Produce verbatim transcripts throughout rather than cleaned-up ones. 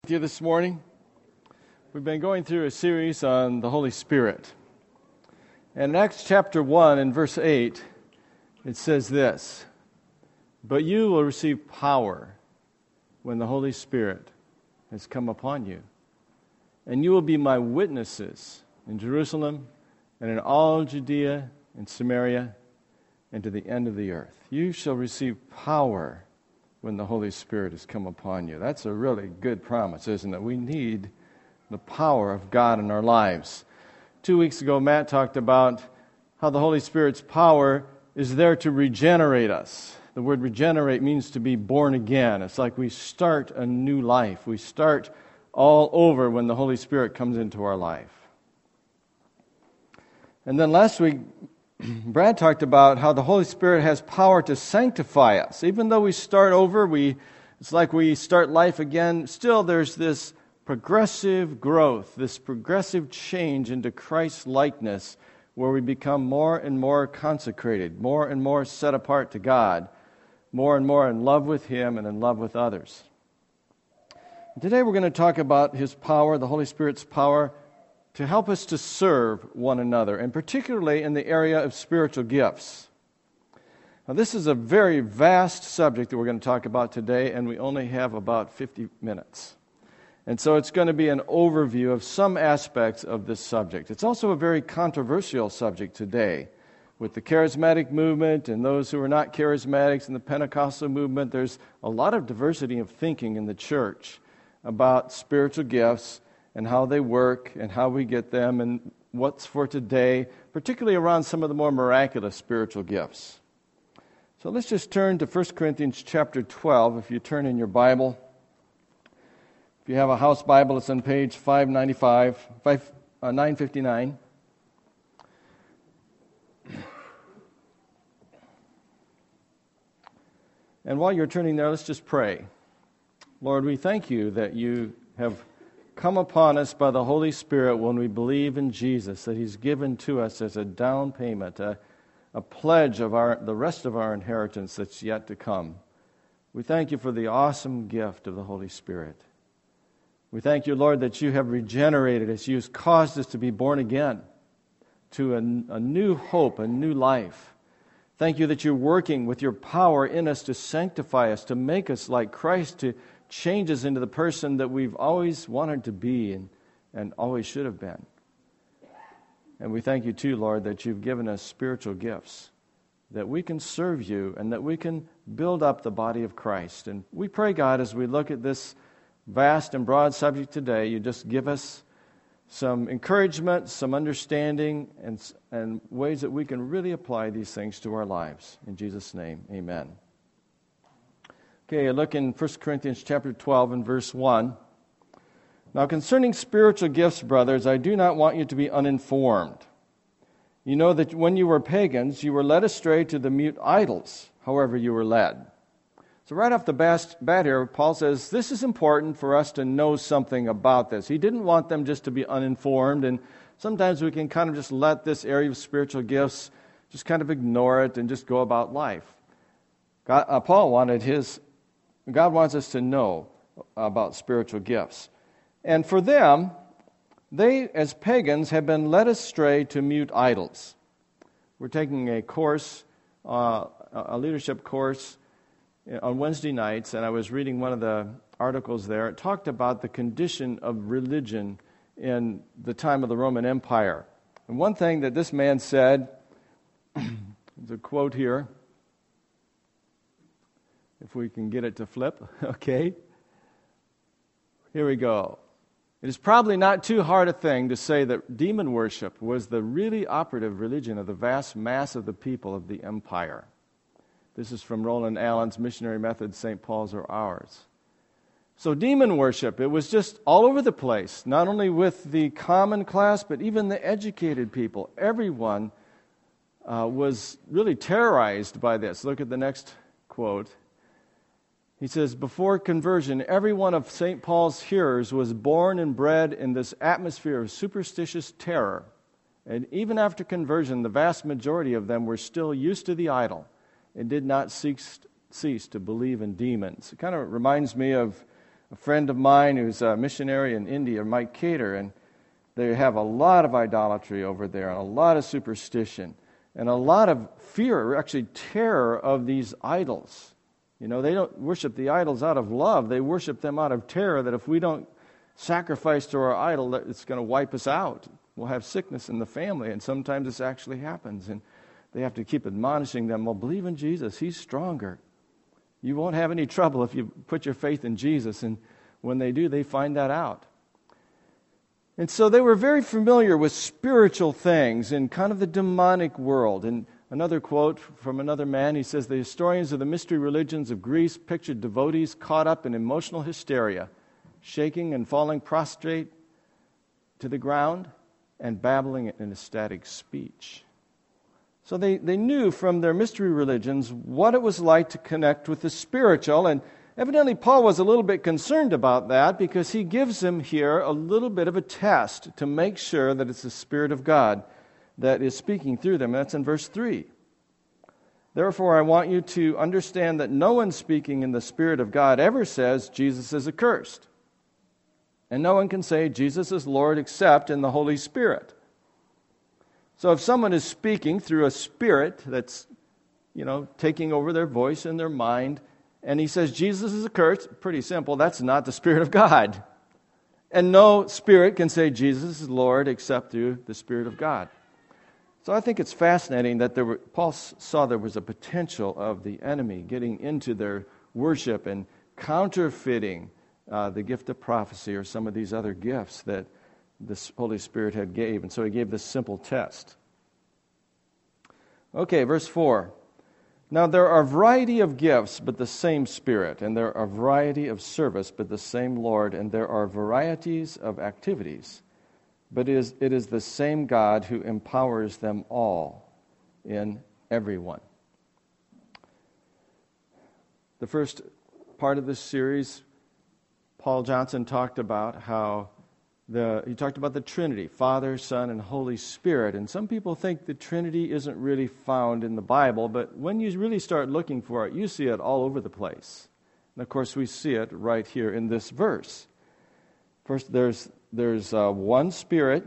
with you this morning. We've been going through a series on the Holy Spirit. And in Acts chapter one and verse eight, it says this, "But you will receive power when the Holy Spirit has come upon you. And you will be my witnesses in Jerusalem and in all Judea and Samaria and to the end of the earth. You shall receive power when the Holy Spirit has come upon you." That's a really good promise, isn't it? We need the power of God in our lives. Two weeks ago, Matt talked about how the Holy Spirit's power is there to regenerate us. The word regenerate means to be born again. It's like we start a new life. We start all over when the Holy Spirit comes into our life. And then last week, Brad talked about how the Holy Spirit has power to sanctify us. Even though we start over, we it's like we start life again, still there's this progressive growth, this progressive change into Christ's likeness where we become more and more consecrated, more and more set apart to God, more and more in love with Him and in love with others. Today we're going to talk about His power, the Holy Spirit's power, to help us to serve one another, and particularly in the area of spiritual gifts. Now, this is a very vast subject that we're going to talk about today, and we only have about fifty minutes. And so it's going to be an overview of some aspects of this subject. It's also a very controversial subject today. With the charismatic movement and those who are not charismatics and the Pentecostal movement, there's a lot of diversity of thinking in the church about spiritual gifts and how they work and how we get them and what's for today, particularly around some of the more miraculous spiritual gifts. So let's just turn to First Corinthians chapter twelve, if you turn in your Bible. If you have a house Bible, it's on page five ninety-five, five, uh, nine fifty-nine. And while you're turning there, let's just pray. Lord, we thank you that you have come upon us by the Holy Spirit when we believe in Jesus, that He's given to us as a down payment, a, a pledge of our the rest of our inheritance that's yet to come. We thank you for the awesome gift of the Holy Spirit. We thank you, Lord, that you have regenerated us. You've caused us to be born again to a, a new hope, a new life. Thank you that you're working with your power in us to sanctify us, to make us like Christ, to change us into the person that we've always wanted to be and, and always should have been. And we thank you too, Lord, that you've given us spiritual gifts, that we can serve you and that we can build up the body of Christ. And we pray, God, as we look at this vast and broad subject today, you just give us some encouragement, some understanding, and, and ways that we can really apply these things to our lives. In Jesus' name, amen. Okay, look in First Corinthians chapter twelve and verse one. "Now concerning spiritual gifts, brothers, I do not want you to be uninformed. You know that when you were pagans, you were led astray to the mute idols, however you were led." So right off the bat here, Paul says, this is important for us to know something about this. He didn't want them just to be uninformed, and sometimes we can kind of just let this area of spiritual gifts, just kind of ignore it and just go about life. God, uh, Paul wanted his, God wants us to know about spiritual gifts. And for them, they, as pagans, have been led astray to mute idols. We're taking a course, uh, a leadership course, on Wednesday nights, and I was reading one of the articles there. It talked about the condition of religion in the time of the Roman Empire. And one thing that this man said, there's a quote here, if we can get it to flip, okay. Here we go. "It is probably not too hard a thing to say that demon worship was the really operative religion of the vast mass of the people of the empire." This is from Roland Allen's Missionary Methods, Saint Paul's or Ours. So demon worship, it was just all over the place, not only with the common class, but even the educated people. Everyone uh, was really terrorized by this. Look at the next quote. He says, "Before conversion, every one of Saint Paul's hearers was born and bred in this atmosphere of superstitious terror. And even after conversion, the vast majority of them were still used to the idol and did not cease, cease to believe in demons." It kind of reminds me of a friend of mine who's a missionary in India, Mike Cater, and they have a lot of idolatry over there, and a lot of superstition, and a lot of fear, or actually terror of these idols. You know, they don't worship the idols out of love. They worship them out of terror that if we don't sacrifice to our idol, that it's going to wipe us out. We'll have sickness in the family, and sometimes this actually happens. And they have to keep admonishing them, well, believe in Jesus. He's stronger. You won't have any trouble if you put your faith in Jesus. And when they do, they find that out. And so they were very familiar with spiritual things in kind of the demonic world. And another quote from another man, he says, the historians of the mystery religions of Greece pictured devotees caught up in emotional hysteria, shaking and falling prostrate to the ground and babbling in ecstatic speech. So they, they knew from their mystery religions what it was like to connect with the spiritual, and evidently Paul was a little bit concerned about that because he gives them here a little bit of a test to make sure that it's the Spirit of God that is speaking through them. That's in verse three. Therefore, I want you to understand that no one speaking in the Spirit of God ever says Jesus is accursed. And no one can say Jesus is Lord except in the Holy Spirit. So if someone is speaking through a spirit that's, you know, taking over their voice and their mind, and he says Jesus is accursed, pretty simple, that's not the Spirit of God. And no spirit can say Jesus is Lord except through the Spirit of God. So I think it's fascinating that there were, Paul saw there was a potential of the enemy getting into their worship and counterfeiting uh, the gift of prophecy or some of these other gifts that the Holy Spirit had gave. And so he gave this simple test. Okay, verse four. Now there are a variety of gifts, but the same Spirit, and there are a variety of service, but the same Lord, and there are varieties of activities, but it is, it is the same God who empowers them all in everyone. The first part of this series, Paul Johnson talked about how The, he talked about the Trinity, Father, Son, and Holy Spirit. And some people think the Trinity isn't really found in the Bible, but when you really start looking for it, you see it all over the place. And of course, we see it right here in this verse. First, there's, there's uh, one Spirit,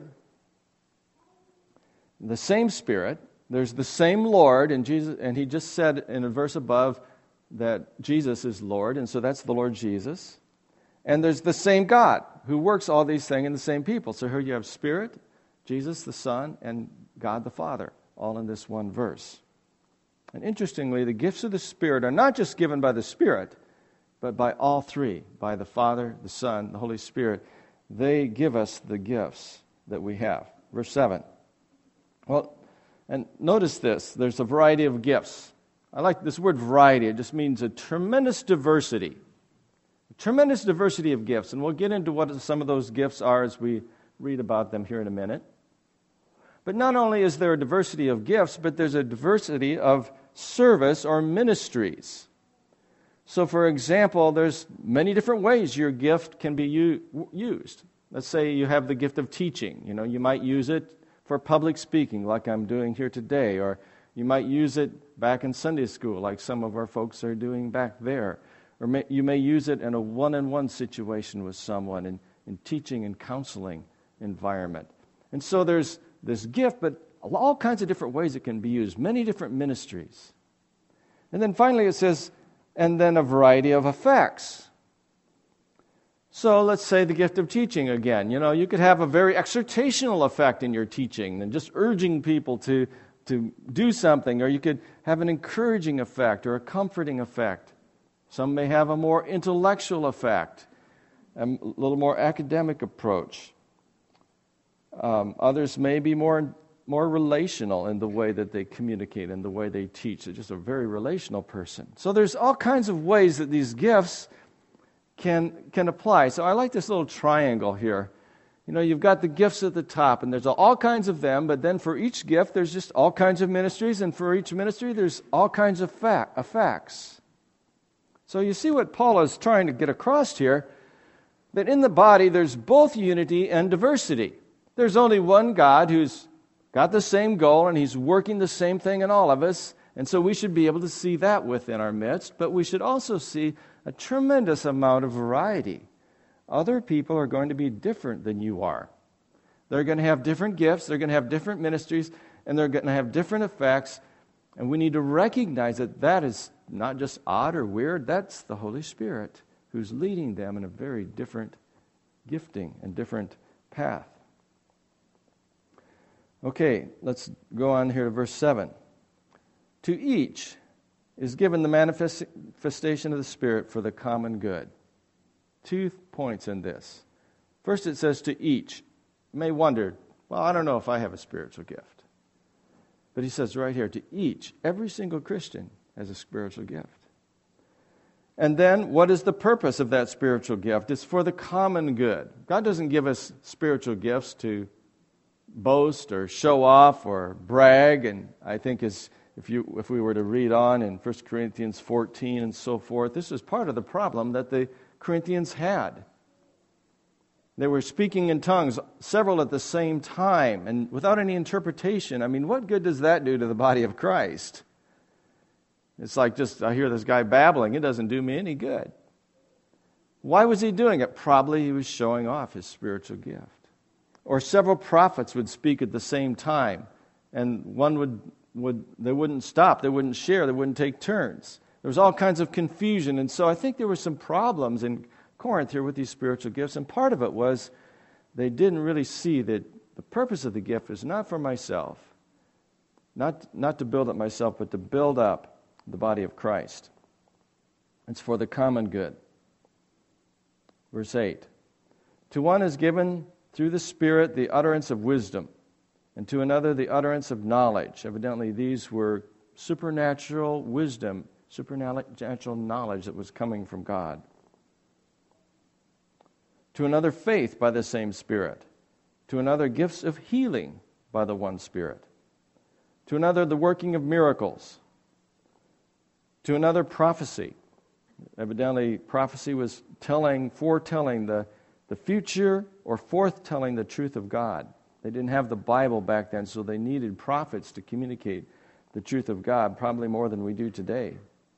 the same Spirit. There's the same Lord, and Jesus, and he just said in a verse above that Jesus is Lord, and so that's the Lord Jesus. And there's the same God who works all these things in the same people. So here you have Spirit, Jesus the Son, and God the Father, all in this one verse. And interestingly, the gifts of the Spirit are not just given by the Spirit, but by all three, by the Father, the Son, the Holy Spirit. They give us the gifts that we have. Verse seven. Well, and notice this. There's a variety of gifts. I like this word variety. It just means a tremendous diversity. Tremendous diversity of gifts, and we'll get into what some of those gifts are as we read about them here in a minute. But not only is there a diversity of gifts, but there's a diversity of service or ministries. So, for example, there's many different ways your gift can be u- used. Let's say you have the gift of teaching. You know, you might use it for public speaking, like I'm doing here today, or you might use it back in Sunday school, like some of our folks are doing back there. Or may, you may use it in a one-on-one situation with someone in, in teaching and counseling environment. And so there's this gift, but all kinds of different ways it can be used, many different ministries. And then finally it says, and then a variety of effects. So let's say the gift of teaching again. You know, you could have a very exhortational effect in your teaching and just urging people to, to do something, or you could have an encouraging effect or a comforting effect. Some may have a more intellectual effect, a little more academic approach. Um, others may be more more relational in the way that they communicate and the way they teach. They're just a very relational person. So there's all kinds of ways that these gifts can can apply. So I like this little triangle here. You know, you've got the gifts at the top, and there's all kinds of them, but then for each gift, there's just all kinds of ministries, and for each ministry, there's all kinds of fa- effects. So you see what Paul is trying to get across here, that in the body there's both unity and diversity. There's only one God who's got the same goal, and he's working the same thing in all of us, and so we should be able to see that within our midst, but we should also see a tremendous amount of variety Other people are going to be different than you are. They're going to have different gifts, they're going to have different ministries, and they're going to have different effects. And we need to recognize that that is not just odd or weird, that's the Holy Spirit who's leading them in a very different gifting and different path. Okay, let's go on here to verse seven. To each is given the manifestation of the Spirit for the common good. Two points in this. First, it says to each. You may wonder, well, I don't know if I have a spiritual gift. But he says right here, to each, every single Christian has a spiritual gift. And then, what is the purpose of that spiritual gift? It's for the common good. God doesn't give us spiritual gifts to boast or show off or brag. And I think as if you if we were to read on in First Corinthians fourteen and so forth, this is part of the problem that the Corinthians had. They were speaking in tongues, several at the same time, and without any interpretation. I mean, what good does that do to the body of Christ? It's like just, I hear this guy babbling. It doesn't do me any good. Why was he doing it? Probably he was showing off his spiritual gift. Or several prophets would speak at the same time, and one would, would they wouldn't stop, they wouldn't share, they wouldn't take turns. There was all kinds of confusion, and so I think there were some problems in Corinth here with these spiritual gifts, and part of it was they didn't really see that the purpose of the gift is not for myself, not, not to build up myself, but to build up the body of Christ. It's for the common good. Verse eight. To one is given through the Spirit the utterance of wisdom, and to another the utterance of knowledge. Evidently these were supernatural wisdom, supernatural knowledge that was coming from God. To another faith by the same Spirit. To another gifts of healing by the one Spirit. To another the working of miracles. To another prophecy. Evidently prophecy was telling, foretelling the, the future or forthtelling the truth of God. They didn't have the Bible back then, so they needed prophets to communicate the truth of God, probably more than we do today.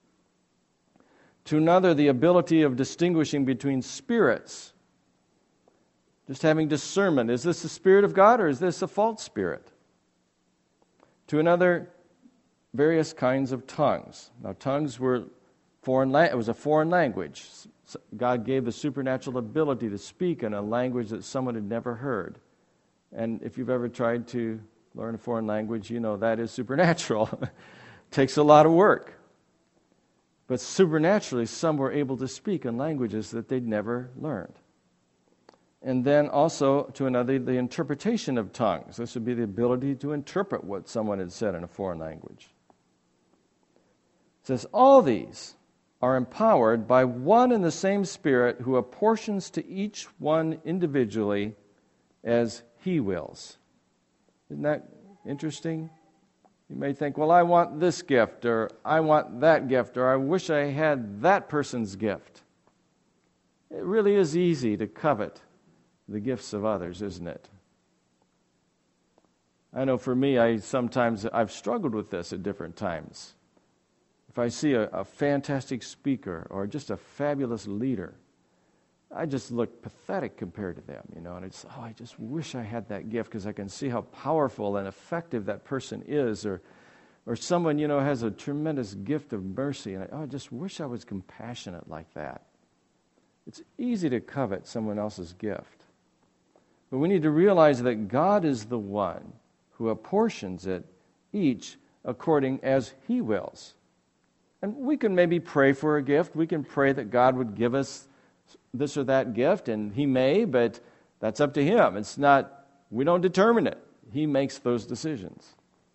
To another the ability of distinguishing between spirits. Just having discernment. Is this the Spirit of God or is this a false spirit? To another, various kinds of tongues. Now, tongues were foreign. La- it was a foreign language. God gave the supernatural ability to speak in a language that someone had never heard. And if you've ever tried to learn a foreign language, you know that is supernatural. It takes a lot of work. But supernaturally, some were able to speak in languages that they'd never learned. And then also, to another, the interpretation of tongues. This would be the ability to interpret what someone had said in a foreign language. It says, all these are empowered by one and the same Spirit who apportions to each one individually as He wills. Isn't that interesting? You may think, well, I want this gift, or I want that gift, or I wish I had that person's gift. It really is easy to covet the gifts of others, isn't it? I know for me, I sometimes I've struggled with this at different times. If I see a, a fantastic speaker or just a fabulous leader, I just look pathetic compared to them, you know, and it's, oh, I just wish I had that gift because I can see how powerful and effective that person is, or or someone, you know, has a tremendous gift of mercy, and I, oh, I just wish I was compassionate like that. It's easy to covet someone else's gift. But we need to realize that God is the one who apportions it, each according as He wills. And we can maybe pray for a gift. We can pray that God would give us this or that gift, and He may, but that's up to Him. It's not, we don't determine it. He makes those decisions.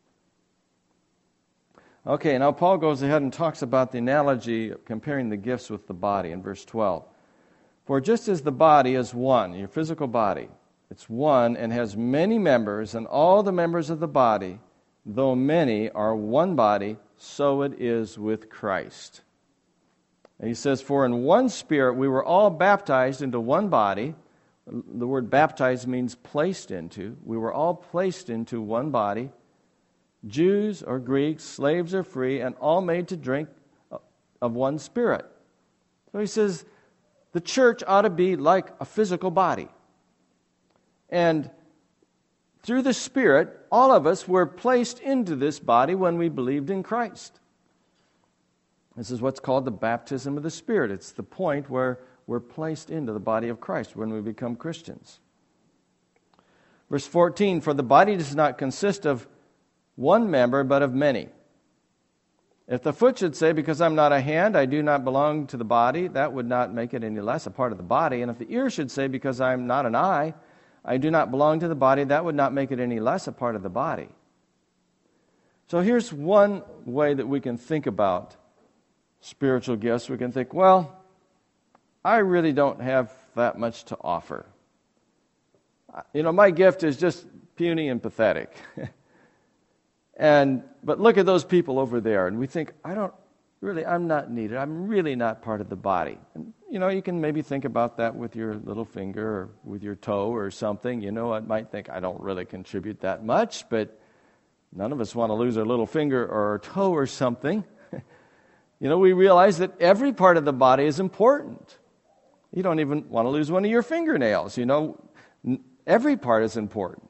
Okay, now Paul goes ahead and talks about the analogy of comparing the gifts with the body in verse twelve. For just as the body is one, your physical body, it's one and has many members, and all the members of the body, though many, are one body, so it is with Christ. And he says, for in one Spirit we were all baptized into one body. The word baptized means placed into. We were all placed into one body, Jews or Greeks, slaves or free, and all made to drink of one Spirit. So he says, the church ought to be like a physical body. And through the Spirit, all of us were placed into this body when we believed in Christ. This is what's called the baptism of the Spirit. It's the point where we're placed into the body of Christ when we become Christians. Verse fourteen, for the body does not consist of one member, but of many. If the foot should say, because I'm not a hand, I do not belong to the body, that would not make it any less a part of the body. And if the ear should say, because I'm not an eye, I do not belong to the body, that would not make it any less a part of the body. So here's one way that we can think about spiritual gifts. We can think, well, I really don't have that much to offer. You know, my gift is just puny and pathetic. and but look at those people over there, and we think, I don't really, I'm not needed. I'm really not part of the body. And, you know, you can maybe think about that with your little finger or with your toe or something. You know, I might think, I don't really contribute that much, but none of us want to lose our little finger or our toe or something. You know, we realize that every part of the body is important. You don't even want to lose one of your fingernails. You know, every part is important.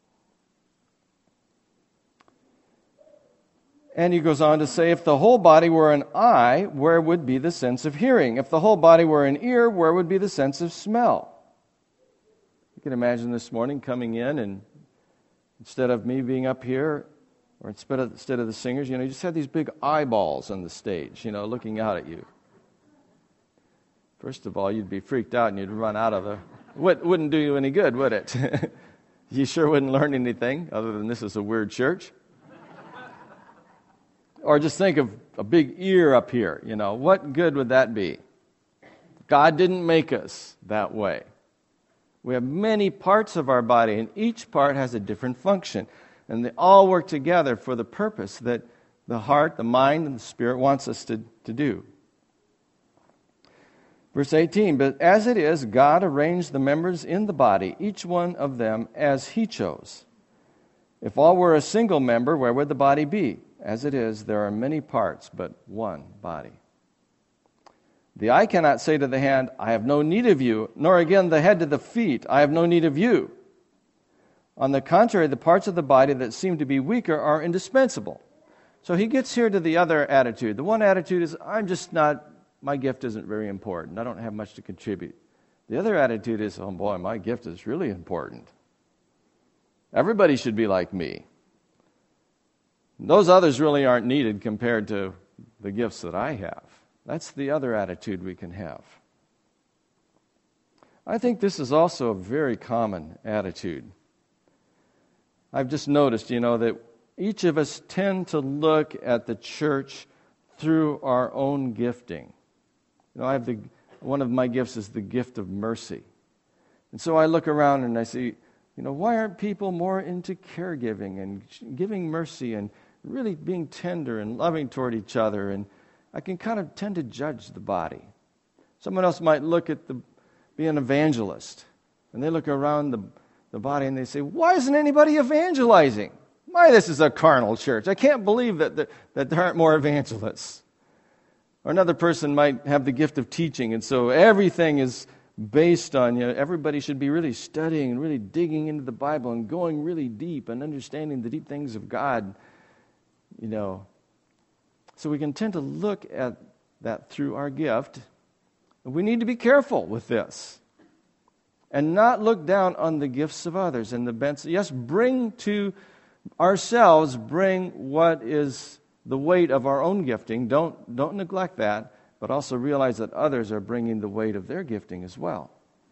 And he goes on to say, if the whole body were an eye, where would be the sense of hearing? If the whole body were an ear, where would be the sense of smell? You can imagine this morning coming in, and instead of me being up here, or instead of, instead of the singers, you know, you just had these big eyeballs on the stage, you know, looking out at you. First of all, you'd be freaked out and you'd run out of the... Wouldn't do you any good, would it? You sure wouldn't learn anything other than this is a weird church. Or just think of a big ear up here. You know, what good would that be? God didn't make us that way. We have many parts of our body, and each part has a different function. And they all work together for the purpose that the heart, the mind, and the spirit wants us to, to do. Verse eighteen, but as it is, God arranged the members in the body, each one of them as He chose. If all were a single member, where would the body be? As it is, there are many parts, but one body. The eye cannot say to the hand, I have no need of you, nor again the head to the feet, I have no need of you. On the contrary, the parts of the body that seem to be weaker are indispensable. So he gets here to the other attitude. The one attitude is, I'm just not, my gift isn't very important. I don't have much to contribute. The other attitude is, oh boy, my gift is really important. Everybody should be like me. Those others really aren't needed compared to the gifts that I have. That's the other attitude we can have. I think this is also a very common attitude. I've just noticed, you know, that each of us tend to look at the church through our own gifting. You know, I have the one of my gifts is the gift of mercy. And so I look around and I see, you know, why aren't people more into caregiving and giving mercy and really being tender and loving toward each other? And I can kind of tend to judge the body. Someone else might look at the be an evangelist, and they look around the, the body and they say, why isn't anybody evangelizing? Why, this is a carnal church. I can't believe that there, that there aren't more evangelists. Or another person might have the gift of teaching, and so everything is based on, you know, everybody should be really studying and really digging into the Bible and going really deep and understanding the deep things of God. You know, so we can tend to look at that through our gift. We need to be careful with this and not look down on the gifts of others and the bents. Yes, bring to ourselves, bring what is the weight of our own gifting. Don't, don't neglect that, but also realize that others are bringing the weight of their gifting as well.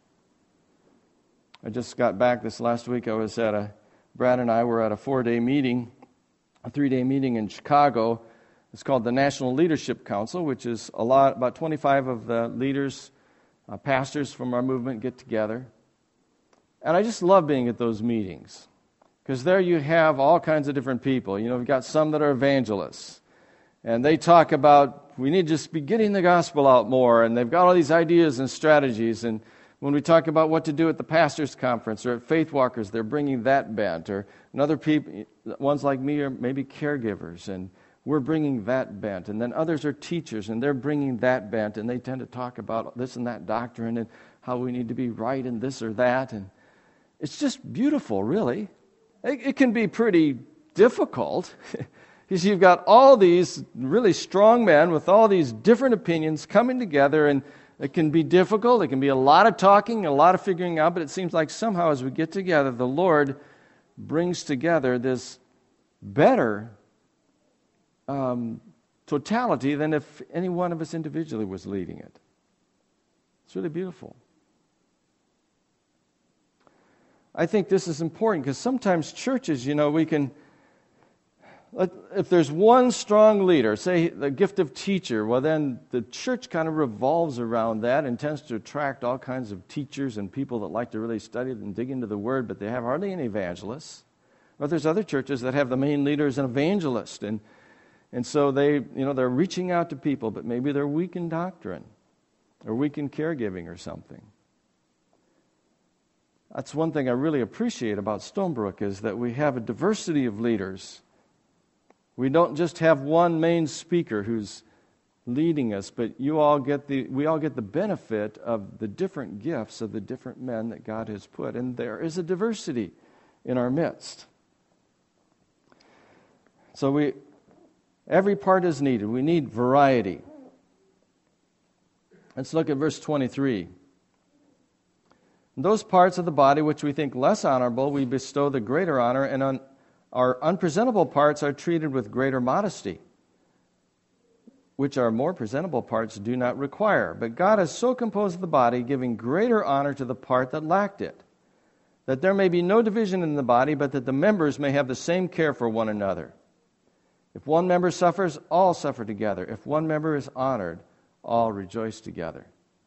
I just got back this last week. I was at a, Brad and I were at a four-day meeting, a three-day meeting in Chicago. It's called the National Leadership Council, which is a lot, about twenty-five of the leaders, uh, pastors from our movement get together. And I just love being at those meetings because there you have all kinds of different people. You know, we've got some that are evangelists, and they talk about we need to just be getting the gospel out more, and they've got all these ideas and strategies. And when we talk about what to do at the pastors' conference or at Faith Walkers, they're bringing that bent. Or another people, ones like me are maybe caregivers, and we're bringing that bent. And then others are teachers, and they're bringing that bent, and they tend to talk about this and that doctrine and how we need to be right in this or that. And it's just beautiful, really. It, it can be pretty difficult because you've got all these really strong men with all these different opinions coming together, and it can be difficult. It can be a lot of talking, a lot of figuring out, but it seems like somehow as we get together, the Lord brings together this better um, totality than if any one of us individually was leading it. It's really beautiful. I think this is important because sometimes churches, you know, we can, if there's one strong leader, say the gift of teacher, well then the church kind of revolves around that and tends to attract all kinds of teachers and people that like to really study and dig into the Word, but they have hardly any evangelists. But there's other churches that have the main leader as an evangelist, and and so they, you know, they're reaching out to people, but maybe they're weak in doctrine or weak in caregiving or something. That's one thing I really appreciate about Stonebrook is that we have a diversity of leaders. We don't just have one main speaker who's leading us, but you all get the we all get the benefit of the different gifts of the different men that God has put, and there is a diversity in our midst. So we every part is needed. We need variety. Let's look at verse twenty-three. Those parts of the body which we think less honorable, we bestow the greater honor, and on our unpresentable parts are treated with greater modesty, which our more presentable parts do not require. But God has so composed the body, giving greater honor to the part that lacked it, that there may be no division in the body, but that the members may have the same care for one another. If one member suffers, all suffer together. If one member is honored, all rejoice together.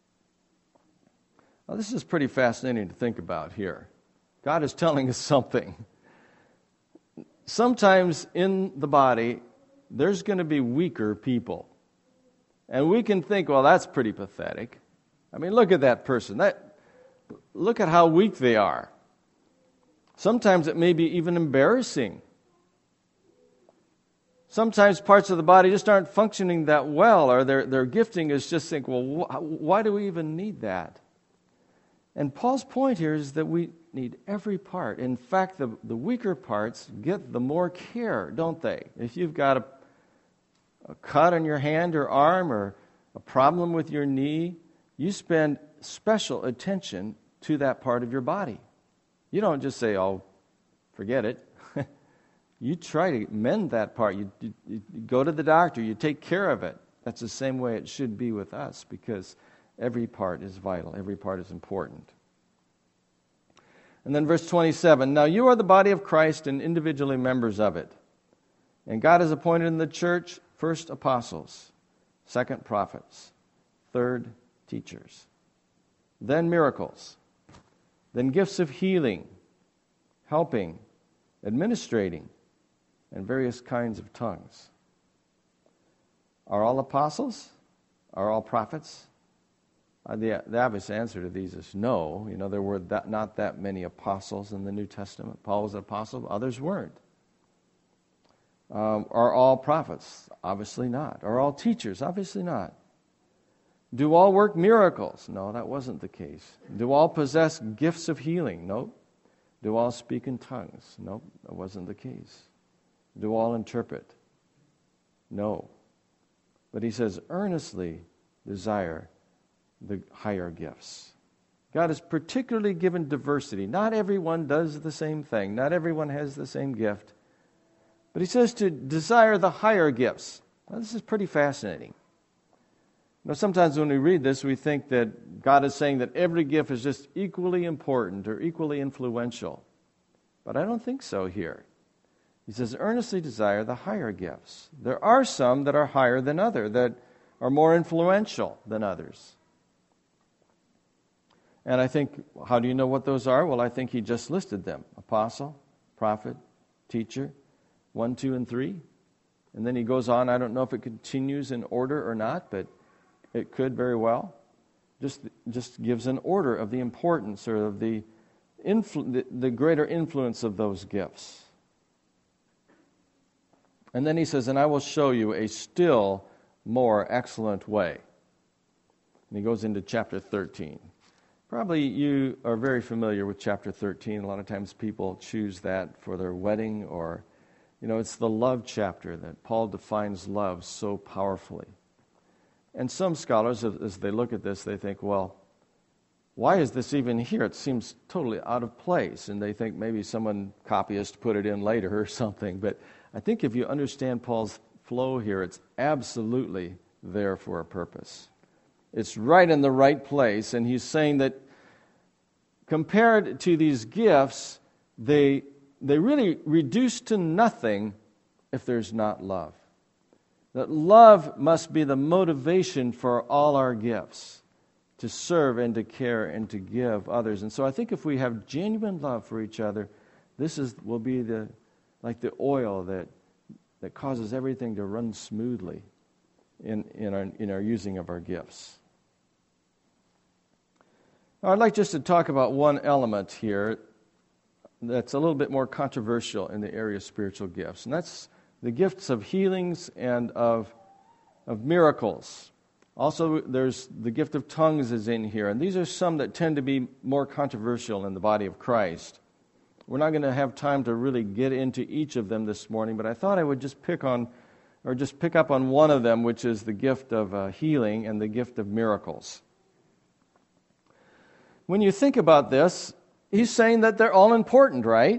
Now, this is pretty fascinating to think about here. God is telling us something. Sometimes in the body, there's going to be weaker people. And we can think, well, that's pretty pathetic. I mean, look at that person. That, look at how weak they are. Sometimes it may be even embarrassing. Sometimes parts of the body just aren't functioning that well, or their, their gifting is just think, well, wh- why do we even need that? And Paul's point here is that we need every part. In fact, the, the weaker parts get the more care, don't they? If you've got a, a cut on your hand or arm or a problem with your knee, you spend special attention to that part of your body. You don't just say, oh, forget it. You try to mend that part. You, you, you go to the doctor. You take care of it. That's the same way it should be with us, because every part is vital. Every part is important. And then verse twenty-seven, now you are the body of Christ and individually members of it. And God has appointed in the church first apostles, second prophets, third teachers, then miracles, then gifts of healing, helping, administrating, and various kinds of tongues. Are all apostles? Are all prophets? Uh, the, the obvious answer to these is no. You know, there were that, not that many apostles in the New Testament. Paul was an apostle, others weren't. Um, are all prophets? Obviously not. Are all teachers? Obviously not. Do all work miracles? No, that wasn't the case. Do all possess gifts of healing? Nope. Do all speak in tongues? Nope, that wasn't the case. Do all interpret? No. But he says, earnestly desire the higher gifts. God has particularly given diversity. Not everyone does the same thing. Not everyone has the same gift. But he says to desire the higher gifts. Now, this is pretty fascinating. You know, sometimes when we read this, we think that God is saying that every gift is just equally important or equally influential. But I don't think so here. He says, earnestly desire the higher gifts. There are some that are higher than others, that are more influential than others. And I think, how do you know what those are? Well, I think he just listed them. Apostle, prophet, teacher, one, two, and three. And then he goes on. I don't know if it continues in order or not, but it could very well. Just, just gives an order of the importance or of the, influ- the, the greater influence of those gifts. And then he says, and I will show you a still more excellent way. And he goes into chapter thirteen. Probably you are very familiar with chapter thirteen. A lot of times people choose that for their wedding, or, you know, it's the love chapter that Paul defines love so powerfully. And some scholars, as they look at this, they think, well, why is this even here? It seems totally out of place. And they think maybe someone copyist put it in later or something. But I think if you understand Paul's flow here, it's absolutely there for a purpose. It's right in the right place, and he's saying that compared to these gifts, they they really reduce to nothing if there's not love. That love must be the motivation for all our gifts, to serve and to care and to give others. And so I think if we have genuine love for each other, this is will be the like the oil that that causes everything to run smoothly in, in our in our using of our gifts. Now, I'd like just to talk about one element here that's a little bit more controversial in the area of spiritual gifts, and that's the gifts of healings and of of miracles. Also, there's the gift of tongues is in here, and these are some that tend to be more controversial in the body of Christ. We're not going to have time to really get into each of them this morning, but I thought I would just pick on, or just pick up on one of them, which is the gift of uh, healing and the gift of miracles. When you think about this, he's saying that they're all important, right?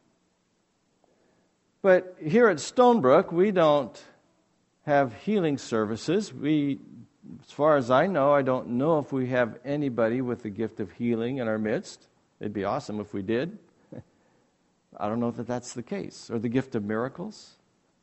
But here at Stonebrook, we don't have healing services. We, as far as I know, I don't know if we have anybody with the gift of healing in our midst. It'd be awesome if we did. I don't know that that's the case. Or the gift of miracles.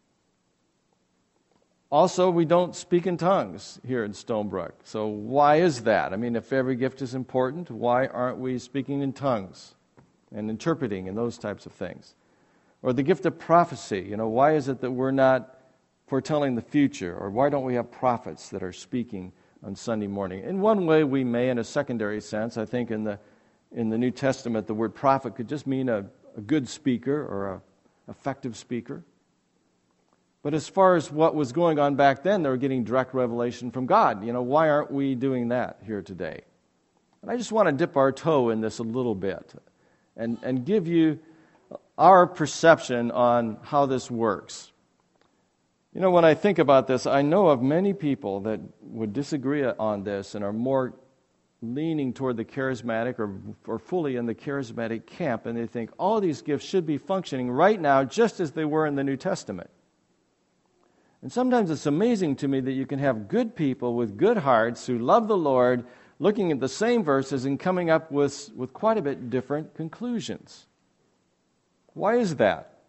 Also, we don't speak in tongues here in Stonebrook. So why is that? I mean, if every gift is important, why aren't we speaking in tongues and interpreting and those types of things? Or the gift of prophecy. You know, why is it that we're not foretelling the future? Or why don't we have prophets that are speaking on Sunday morning? In one way, we may, in a secondary sense. I think in the in the New Testament, the word prophet could just mean a, a good speaker or an effective speaker. But as far as what was going on back then, they were getting direct revelation from God. You know, why aren't we doing that here today? And I just want to dip our toe in this a little bit and, and give you our perception on how this works. You know, when I think about this, I know of many people that would disagree on this and are more leaning toward the charismatic or, or fully in the charismatic camp, and they think all these gifts should be functioning right now just as they were in the New Testament. And sometimes it's amazing to me that you can have good people with good hearts who love the Lord looking at the same verses and coming up with, with quite a bit different conclusions. Why is that?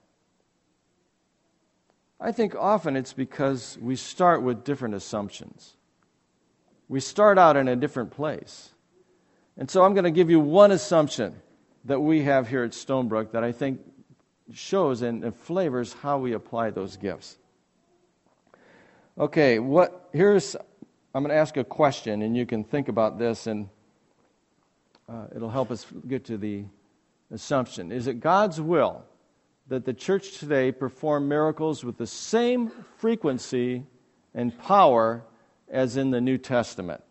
I think often it's because we start with different assumptions. We start out in a different place. And so I'm going to give you one assumption that we have here at Stonebrook that I think shows and, and flavors how we apply those gifts. Okay, what here's I'm going to ask a question, and you can think about this, and uh, it'll help us get to the assumption. Is it God's will that the church today perform miracles with the same frequency and power as in the New Testament?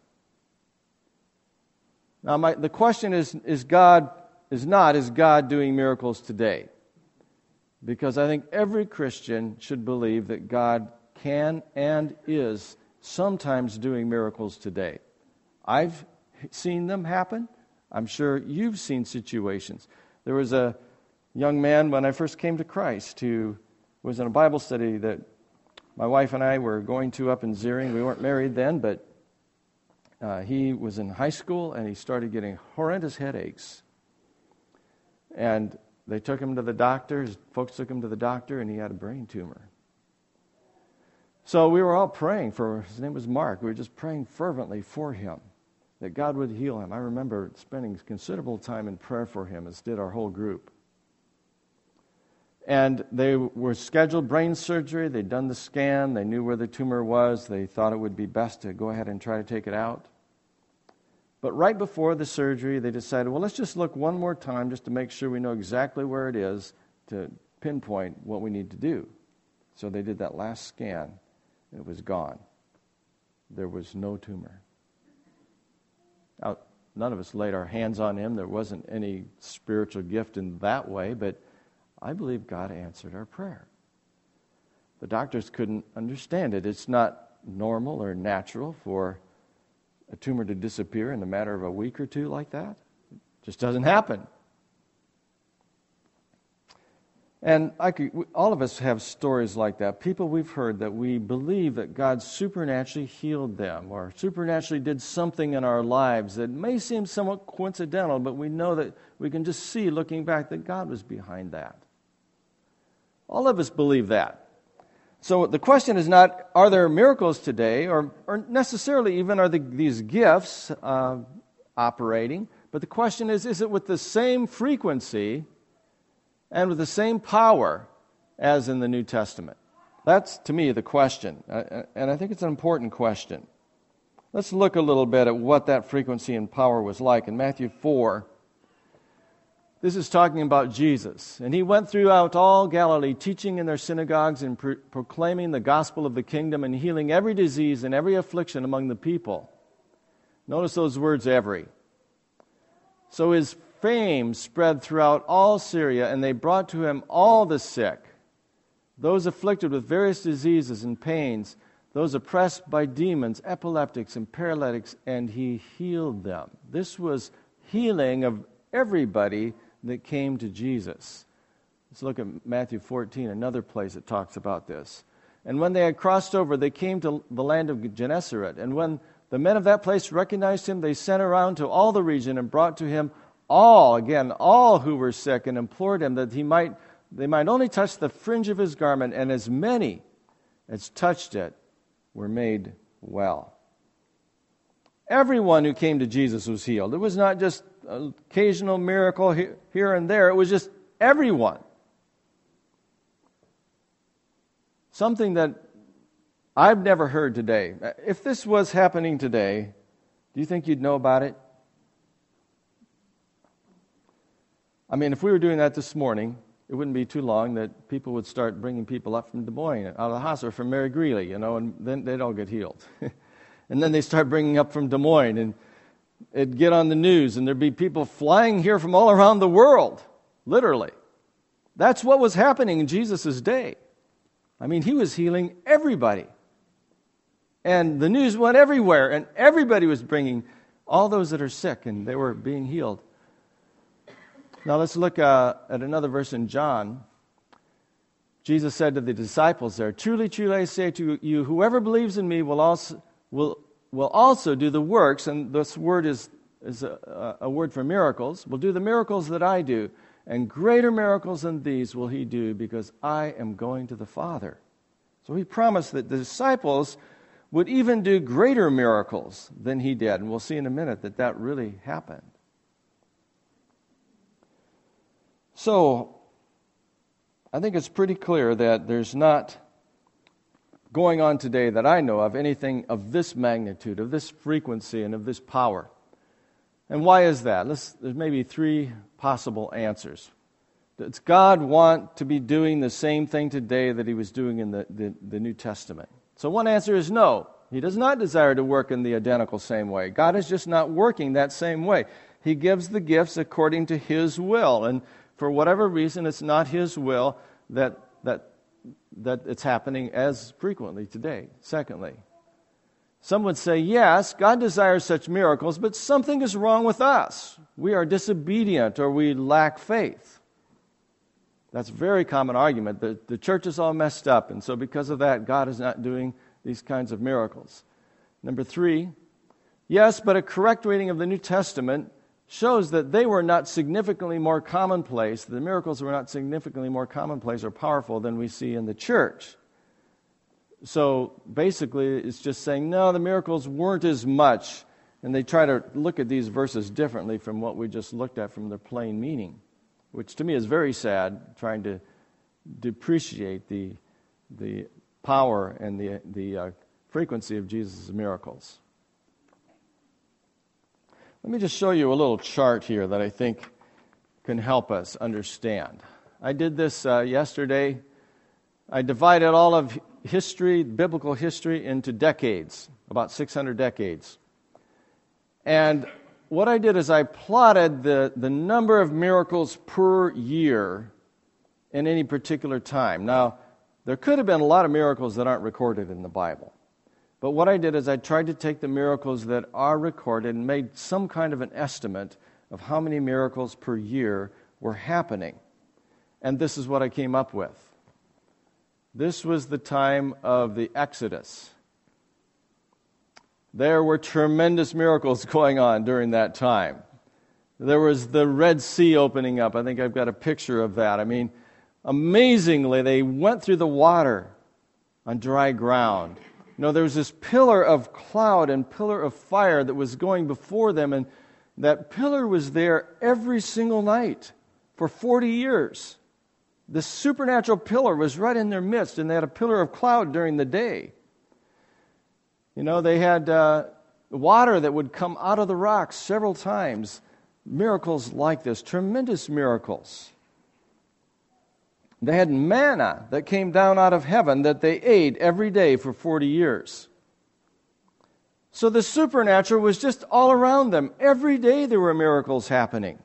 Now, my, the question is: Is God is not is God doing miracles today? Because I think every Christian should believe that God can and is sometimes doing miracles today. I've seen them happen. I'm sure you've seen situations. There was a young man when I first came to Christ who was in a Bible study that my wife and I were going to up in Ziering. We weren't married then, but uh, he was in high school and he started getting horrendous headaches. And they took him to the doctor. His folks took him to the doctor, and he had a brain tumor. So we were all praying for, his name was Mark, we were just praying fervently for him, that God would heal him. I remember spending considerable time in prayer for him, as did our whole group. And they were scheduled brain surgery, they'd done the scan, they knew where the tumor was, they thought it would be best to go ahead and try to take it out. But right before the surgery, they decided, well, let's just look one more time just to make sure we know exactly where it is to pinpoint what we need to do. So they did that last scan, and it was gone. There was no tumor. Now, none of us laid our hands on him. There wasn't any spiritual gift in that way, but I believe God answered our prayer. The doctors couldn't understand it. It's not normal or natural for a tumor to disappear in a matter of a week or two like that. It just doesn't happen. And I could, all of us have stories like that. People we've heard that we believe that God supernaturally healed them or supernaturally did something in our lives that may seem somewhat coincidental, but we know that we can just see, looking back, that God was behind that. All of us believe that. So the question is not, are there miracles today, or, or necessarily even are the, these gifts uh, operating, but the question is, is it with the same frequency and with the same power as in the New Testament? That's, to me, the question. Uh, and I think it's an important question. Let's look a little bit at what that frequency and power was like. In Matthew four, this is talking about Jesus. And he went throughout all Galilee, teaching in their synagogues and pro- proclaiming the gospel of the kingdom and healing every disease and every affliction among the people. Notice those words, every. So his fame spread throughout all Syria, and they brought to him all the sick, those afflicted with various diseases and pains, those oppressed by demons, epileptics and paralytics, and he healed them. This was healing of everybody that came to Jesus. Let's look at Matthew fourteen, another place that talks about this. And when they had crossed over, they came to the land of Gennesaret. And when the men of that place recognized him, they sent around to all the region and brought to him all, again, all who were sick, and implored him that he might, they might only touch the fringe of his garment, and as many as touched it were made well. Everyone who came to Jesus was healed. It was not just an occasional miracle here and there. It was just everyone. Something that I've never heard today. If this was happening today, do you think you'd know about it? I mean, if we were doing that this morning, it wouldn't be too long that people would start bringing people up from Des Moines, out of the hospital, from Mary Greeley, you know, and then they'd all get healed. And then they start bringing up from Des Moines, and it'd get on the news, and there'd be people flying here from all around the world, literally. That's what was happening in Jesus' day. I mean, he was healing everybody. And the news went everywhere, and everybody was bringing all those that are sick, and they were being healed. Now let's look uh, at another verse in John. Jesus said to the disciples there, "Truly, truly, I say to you, whoever believes in me will also will will also do the works," and this word is is a, a word for miracles. "Will do the miracles that I do, and greater miracles than these will he do, because I am going to the Father." So he promised that the disciples would even do greater miracles than he did, and we'll see in a minute that that really happened. So, I think it's pretty clear that there's not going on today that I know of anything of this magnitude, of this frequency, and of this power. And why is that? Let's, there's maybe three possible answers. Does God want to be doing the same thing today that he was doing in the, the, the New Testament? So one answer is no. He does not desire to work in the identical same way. God is just not working that same way. He gives the gifts according to his will, and for whatever reason, it's not his will that that that it's happening as frequently today. Secondly, some would say, yes, God desires such miracles, but something is wrong with us. We are disobedient or we lack faith. That's a very common argument. The, the church is all messed up, and so because of that, God is not doing these kinds of miracles. Number three, yes, but a correct reading of the New Testament shows that they were not significantly more commonplace, the miracles were not significantly more commonplace or powerful than we see in the church. So basically, it's just saying, no, the miracles weren't as much, and they try to look at these verses differently from what we just looked at from their plain meaning, which to me is very sad, trying to depreciate the the power and the, the uh, frequency of Jesus' miracles. Let me just show you a little chart here that I think can help us understand. I did this uh, yesterday. I divided all of history, biblical history, into decades, about six hundred decades. And what I did is I plotted the, the number of miracles per year in any particular time. Now, there could have been a lot of miracles that aren't recorded in the Bible. But what I did is I tried to take the miracles that are recorded and made some kind of an estimate of how many miracles per year were happening. And this is what I came up with. This was the time of the Exodus. There were tremendous miracles going on during that time. There was the Red Sea opening up. I think I've got a picture of that. I mean, amazingly, they went through the water on dry ground. You know, there was this pillar of cloud and pillar of fire that was going before them, and that pillar was there every single night for forty years. The supernatural pillar was right in their midst, and they had a pillar of cloud during the day. You know, they had uh, water that would come out of the rocks several times. Miracles like this, tremendous miracles. They had manna that came down out of heaven that they ate every day for forty years. So the supernatural was just all around them. Every day there were miracles happening.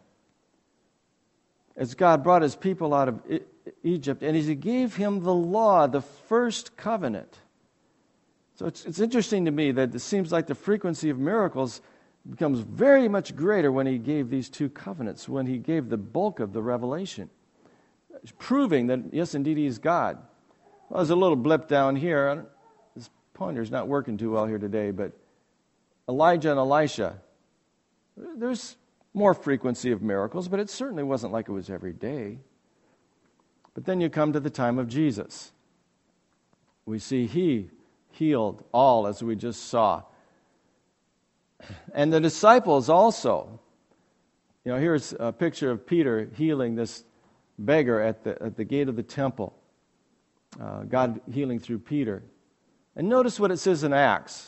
As God brought His people out of Egypt, and as He gave him the law, the first covenant. So it's, it's interesting to me that it seems like the frequency of miracles becomes very much greater when He gave these two covenants, when He gave the bulk of the revelation, proving that, yes, indeed, He's God. Well, there's a little blip down here. I don't, this pointer's not working too well here today, but Elijah and Elisha, there's more frequency of miracles, but it certainly wasn't like it was every day. But then you come to the time of Jesus. We see He healed all, as we just saw. And the disciples also. You know, here's a picture of Peter healing this beggar at the at the gate of the temple. Uh, God healing through Peter. And notice what it says in Acts.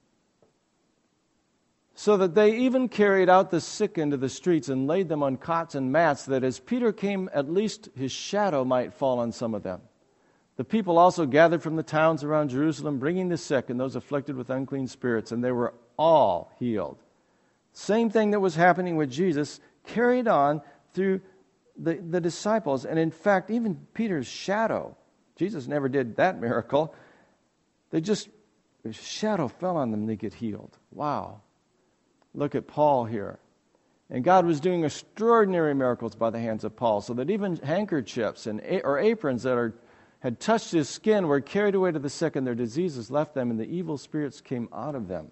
So that they even carried out the sick into the streets and laid them on cots and mats, that as Peter came, at least his shadow might fall on some of them. The people also gathered from the towns around Jerusalem, bringing the sick and those afflicted with unclean spirits, and they were all healed. Same thing that was happening with Jesus carried on through the, the disciples. And in fact, even Peter's shadow, Jesus never did that miracle. They just, his shadow fell on them and they get healed. Wow. Look at Paul here. And God was doing extraordinary miracles by the hands of Paul, so that even handkerchiefs and or aprons that are, had touched his skin were carried away to the sick, and their diseases left them, and the evil spirits came out of them.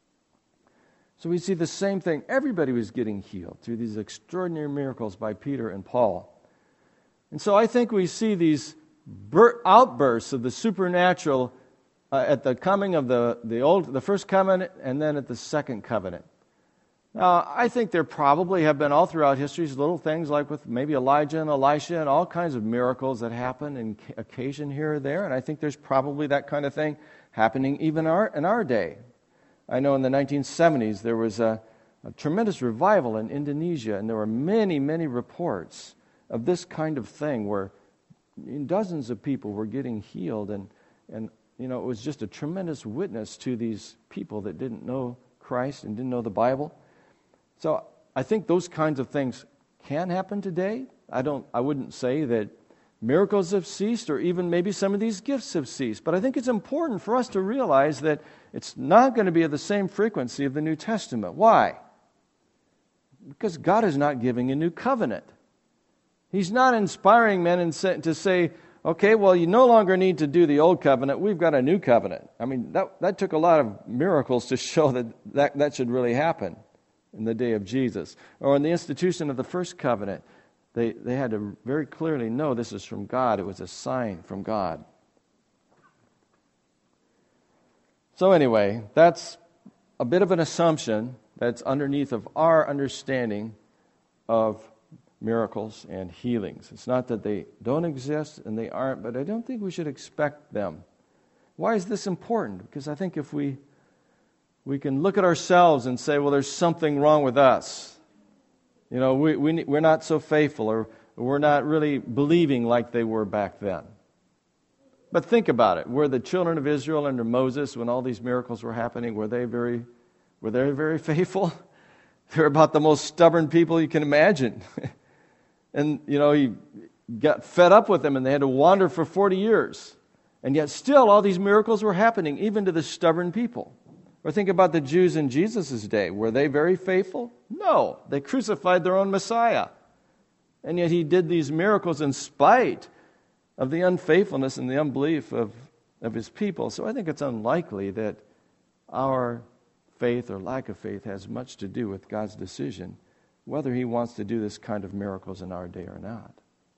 So we see the same thing. Everybody was getting healed through these extraordinary miracles by Peter and Paul. And so I think we see these bur- outbursts of the supernatural uh, at the coming of the, the old, the first covenant, and then at the second covenant. Now, I think there probably have been all throughout history little things like with maybe Elijah and Elisha and all kinds of miracles that happen in occasion here or there, and I think there's probably that kind of thing happening even our, in our day. I know in the nineteen seventies there was a, a tremendous revival in Indonesia, and there were many, many reports of this kind of thing where dozens of people were getting healed, and, and you know, it was just a tremendous witness to these people that didn't know Christ and didn't know the Bible. So I think those kinds of things can happen today. I don't. I wouldn't say that miracles have ceased, or even maybe some of these gifts have ceased. But I think it's important for us to realize that it's not going to be at the same frequency of the New Testament. Why? Because God is not giving a new covenant. He's not inspiring men to say, okay, well, you no longer need to do the old covenant. We've got a new covenant. I mean, that, that took a lot of miracles to show that, that that should really happen in the day of Jesus. Or in the institution of the first covenant, they, they had to very clearly know this is from God. It was a sign from God. So anyway, that's a bit of an assumption that's underneath of our understanding of miracles and healings. It's not that they don't exist and they aren't, but I don't think we should expect them. Why is this important? Because I think if we we can look at ourselves and say, well, there's something wrong with us. You know, we, we, we're not so faithful, or we're not really believing like they were back then. But think about it. Were the children of Israel under Moses, when all these miracles were happening, were they very, were they very faithful? They're about the most stubborn people you can imagine. And, you know, he got fed up with them and they had to wander for forty years. And yet still all these miracles were happening, even to the stubborn people. Or think about the Jews in Jesus' day. Were they very faithful? No. They crucified their own Messiah. And yet he did these miracles in spite of the unfaithfulness and the unbelief of, of his people. So I think it's unlikely that our faith or lack of faith has much to do with God's decision whether he wants to do this kind of miracles in our day or not.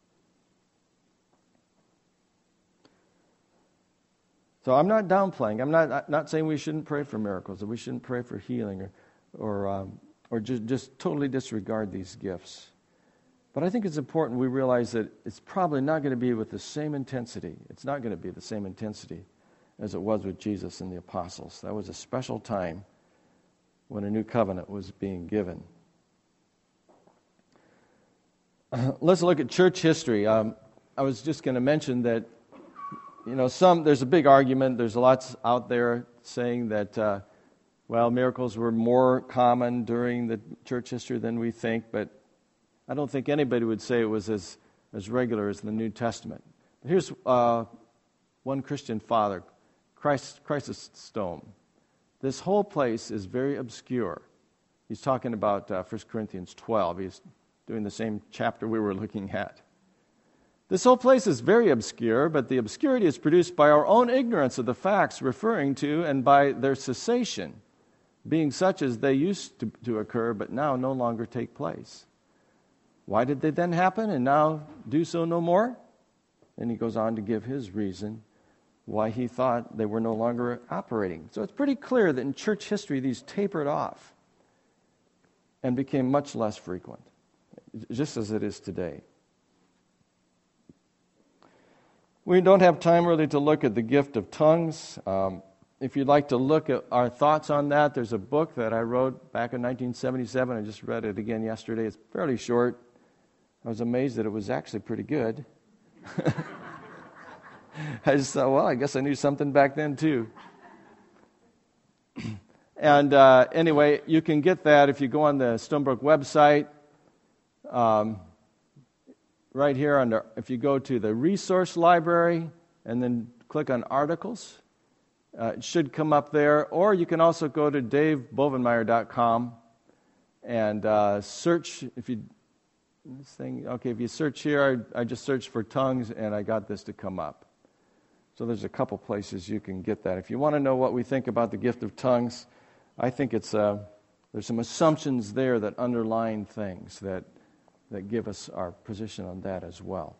So I'm not downplaying. I'm not not saying we shouldn't pray for miracles, or we shouldn't pray for healing, or or um, or just, just totally disregard these gifts. But I think it's important we realize that it's probably not going to be with the same intensity. It's not going to be the same intensity as it was with Jesus and the apostles. That was a special time when a new covenant was being given. Uh, let's look at church history. Um, I was just going to mention that, you know, some there's a big argument. There's lots out there saying that, uh, well, miracles were more common during the church history than we think, but I don't think anybody would say it was as, as regular as the New Testament. Here's uh, one Christian father, Christ, Chrysostom. This whole place is very obscure. He's talking about uh, First Corinthians twelve. He's doing the same chapter we were looking at. This whole place is very obscure, but the obscurity is produced by our own ignorance of the facts referring to and by their cessation, being such as they used to, to occur but now no longer take place. Why did they then happen and now do so no more? And he goes on to give his reason why he thought they were no longer operating. So it's pretty clear that in church history these tapered off and became much less frequent, just as it is today. We don't have time really to look at the gift of tongues. Um, if you'd like to look at our thoughts on that, there's a book that I wrote back in nineteen seventy-seven. I just read it again yesterday. It's fairly short. I was amazed that it was actually pretty good. I just thought, well, I guess I knew something back then too. And uh, anyway, you can get that if you go on the Stonebrook website. Um, right here, under, if you go to the resource library and then click on articles, uh, it should come up there. Or you can also go to dave bovenmeier dot com and uh, search. If you this thing, okay, if you search here, I, I just searched for tongues and I got this to come up. So there's a couple places you can get that. If you want to know what we think about the gift of tongues, I think it's uh, there's some assumptions there that underline things that that give us our position on that as well.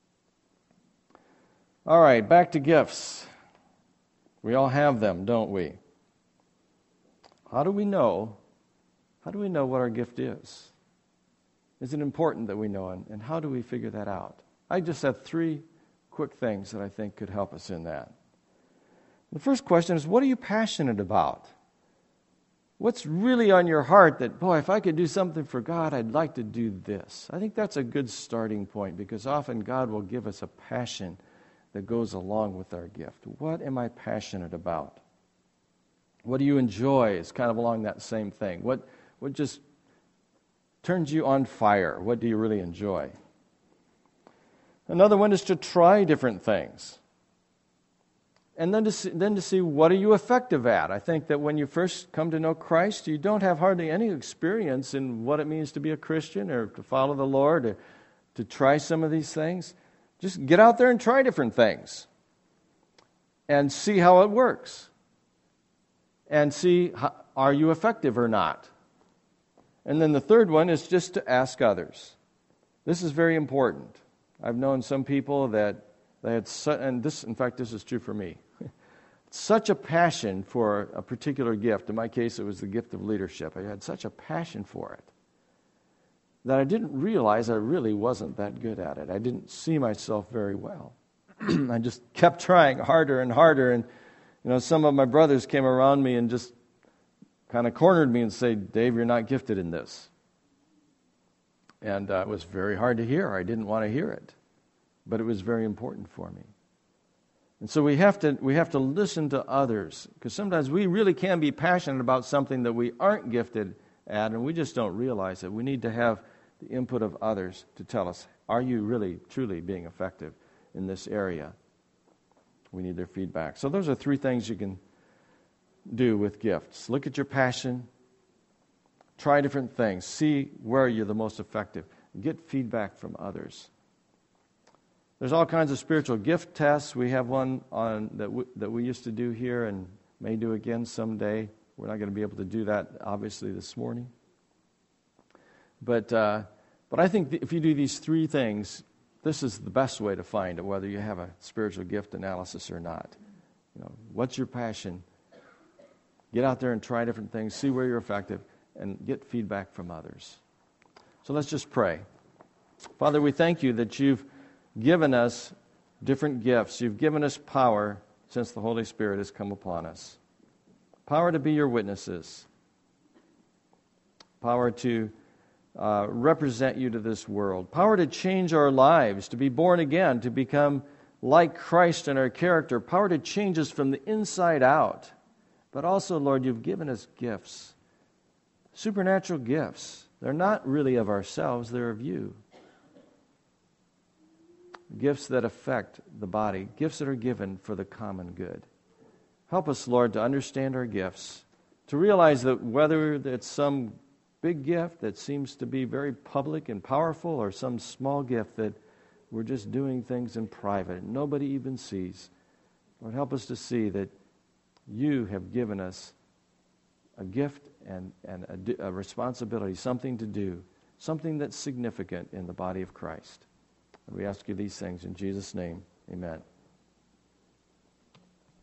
All right, back to gifts. We all have them, don't we? How do we know? How do we know what our gift is? Is it important that we know, and, and how do we figure that out? I just have three quick things that I think could help us in that. The first question is, what are you passionate about? What's really on your heart that, boy, if I could do something for God, I'd like to do this? I think that's a good starting point, because often God will give us a passion that goes along with our gift. What am I passionate about? What do you enjoy is kind of along that same thing. What, what just turns you on fire? What do you really enjoy? Another one is to try different things. And then to see, then to see what are you effective at. I think that when you first come to know Christ, you don't have hardly any experience in what it means to be a Christian or to follow the Lord or to try some of these things. Just get out there and try different things and see how it works. And see, how, are you effective or not? And then the third one is just to ask others. This is very important. I've known some people that they had, su- and this, in fact, this is true for me. Such a passion for a particular gift. In my case, it was the gift of leadership. I had such a passion for it that I didn't realize I really wasn't that good at it. I didn't see myself very well. I just kept trying harder and harder. And, you know, some of my brothers came around me and just kind of cornered me and said, Dave, you're not gifted in this. And uh, it was very hard to hear. I didn't want to hear it. But it was very important for me. And so we have to we have to listen to others, because sometimes we really can be passionate about something that we aren't gifted at, and we just don't realize it. We need to have the input of others to tell us, are you really, truly being effective in this area? We need their feedback. So those are three things you can do with gifts. Look at your passion. Try different things. See where you're the most effective. Get feedback from others. There's all kinds of spiritual gift tests. We have one on that we, that we used to do here and may do again someday. We're not going to be able to do that, obviously, this morning. But uh, but I think if you do these three things, this is the best way to find it, whether you have a spiritual gift analysis or not. You know, what's your passion? Get out there and try different things. See where you're effective, and get feedback from others. So let's just pray. Father, we thank you that you've given us different gifts. You've given us power since the Holy Spirit has come upon us. Power to be your witnesses. Power to uh, represent you to this world. Power to change our lives, to be born again, to become like Christ in our character. Power to change us from the inside out. But also, Lord, you've given us gifts. Supernatural gifts. They're not really of ourselves, they're of you. Gifts that affect the body, gifts that are given for the common good. Help us, Lord, to understand our gifts, to realize that whether it's some big gift that seems to be very public and powerful or some small gift that we're just doing things in private, nobody even sees. Lord, help us to see that you have given us a gift and, and a, a responsibility, something to do, something that's significant in the body of Christ. And we ask you these things in Jesus' name. Amen.